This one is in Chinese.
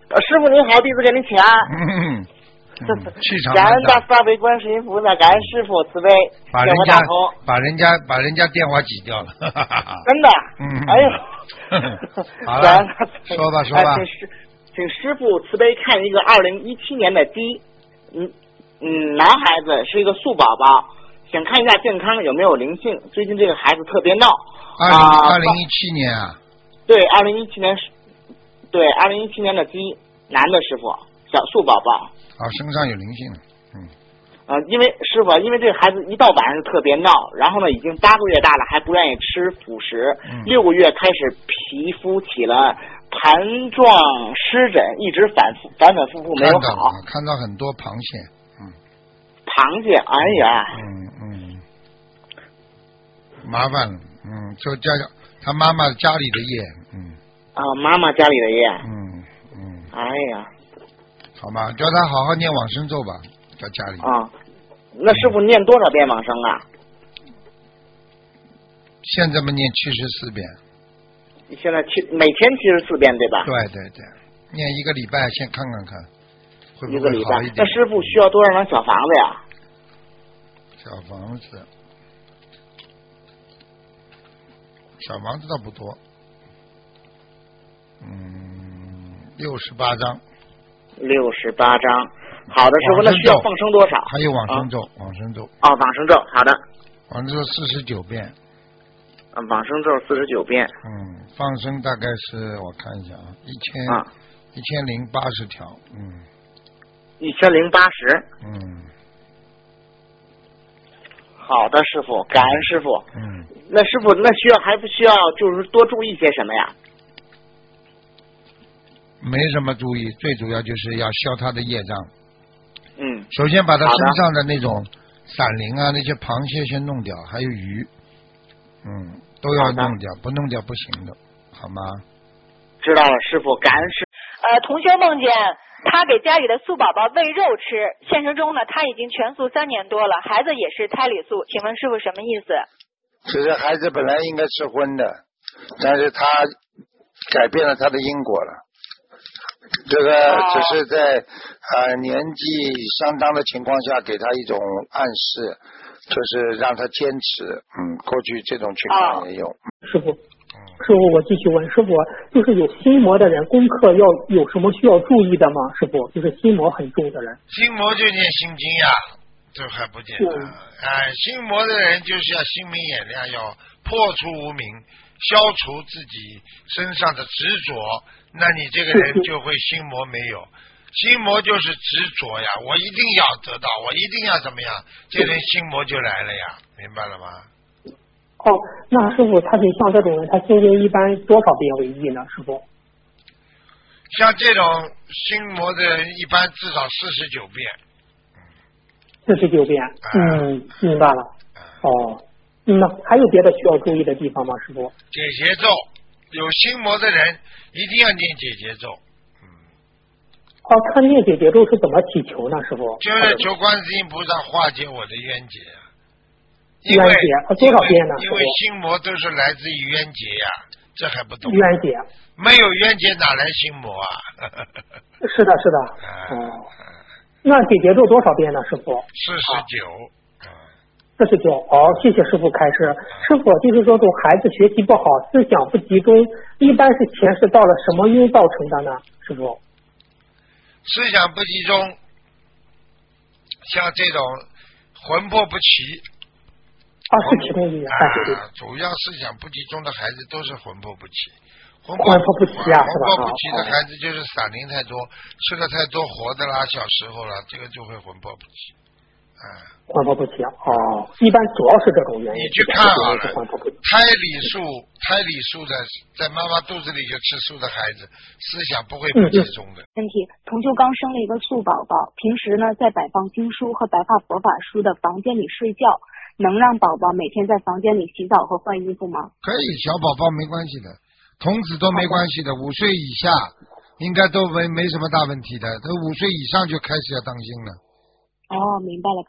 师傅您好，弟子给您请安。 气场感恩大慈大悲观世音菩萨，感恩师傅慈悲， 把人家电话挤掉了。 真的？哎呦。 好了，说吧。 请师傅慈悲看一个2017年的鸡，男孩子是一个素宝宝，想看一下健康有没有灵性。最近这个孩子特别闹。 2017年啊？ 对，2017年，对，2017年的鸡，男的师傅，小素宝宝。 身上有灵性了。 因为师傅，因为这个孩子一到晚上就特别闹，然后呢，已经8个月大了，还不愿意吃辅食，6个月开始皮肤起了盘状湿疹，一直反复没有好。 看到很多螃蟹。 螃蟹，哎呀。 麻烦了。就叫他妈妈家里的业。 妈妈家里的业。哎呀。 好吗？叫他好好念往生咒吧，在家里。 那师傅念多少遍往生啊？ 现在嘛，念74遍。 现在每天74遍，对吧？ 对，念1个礼拜，先看看，会不会好一点？ 那师傅需要多少张小房子呀？ 小房子倒不多，68张。 68张，好的，师傅，那需要放生多少？ 还有往生咒。 往生咒，好的。 往生咒49遍。 往生咒49遍。 放生大概是我看一下1080条。 1080。好的，师傅，感恩师傅。那师傅，那还不需要就是多注意些什么呀？ 没什么注意，最主要就是要消他的业障。首先把他身上的那种闪灵啊，那些螃蟹先弄掉，还有鱼，都要弄掉，不弄掉不行的，好吗？ 知道了，师傅，感恩师。 同学梦见他给家里的素宝宝喂肉吃，现实中呢，他已经全素3年多了，孩子也是胎里素，请问师傅什么意思？ 其实孩子本来应该吃荤的，但是他改变了他的因果了。这个只是在年纪相当的情况下给他一种暗示，就是让他坚持。过去这种情况也有。 师傅，我继续问师傅，就是有心魔的人功课要有什么需要注意的吗？师傅，就是心魔很重的人。 心魔就念心经呀，这还不简单。心魔的人就是要心明眼亮，要破除无明，消除自己身上的执着，那你这个人就会心魔没有。心魔就是执着呀，我一定要得到，我一定要怎么样，这人心魔就来了呀，明白了吗？ 那师傅，他就像这种人，他心经一般多少遍为宜呢？师傅， 像这种心魔的人，一般至少49遍。 49遍，明白了。那还有别的需要注意的地方吗？师傅， 解结咒，有心魔的人一定要念解结咒。 他念解结咒是怎么祈求呢？师傅， 就是求观世音菩萨化解我的冤结。 冤结多少遍呢？ 因为心魔都是来自于冤结呀，这还不懂？ 冤结没有冤结哪来心魔啊？ 是的。那解结咒多少遍呢？师傅 ？49。 49。谢谢师傅开示。师傅，就是说，这种孩子学习不好，思想不集中，一般是前世到了什么因造成的呢？师傅， 思想不集中，像这种魂魄不齐。 是其中一点。 主要思想不集中的孩子都是魂魄不齐。 魂魄不齐啊，是吧？ 魂魄不齐的孩子就是闪灵太多，吃了太多活的啦，小时候了，这个就会魂魄不齐。 魂魄不齐。一般主要是这种原因。 你去看好了，胎里素的，在妈妈肚子里就吃素的孩子，思想不会不集中的。 问题，同修刚生了一个素宝宝，平时呢在摆放经书和白发佛法书的房间里睡觉，能让宝宝每天在房间里洗澡和换衣服吗？ 可以，小宝宝没关系的，童子都没关系的，5岁以下应该都没什么大问题的，都5岁以上就开始要当心了。 明白了。